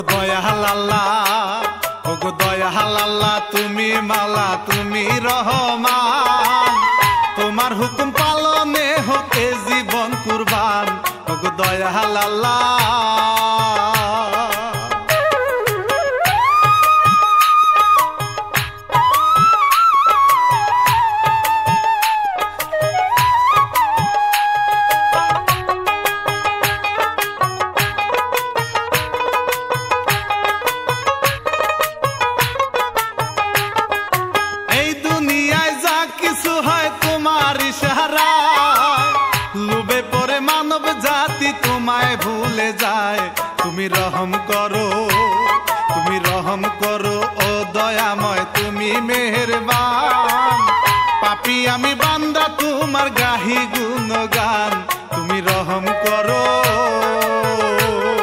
দয়াল আল্লাহ, ওগো দয়াল আল্লাহ, তুমি মাওলা, তুমি রহমান, তোমার হুকুম পালনে হোক এ জীবন কুরবান। ওগো দয়াল আল্লাহ, লোভে পরে মানব জাতি তোমায় ভুলে যায়। তুমি রহম করো, তুমি রহম করো, ও দয়াময় তুমি মেহেরবান। পাপী আমি বান্দা তোমার গাহি গুণগান, তুমি রহম করো।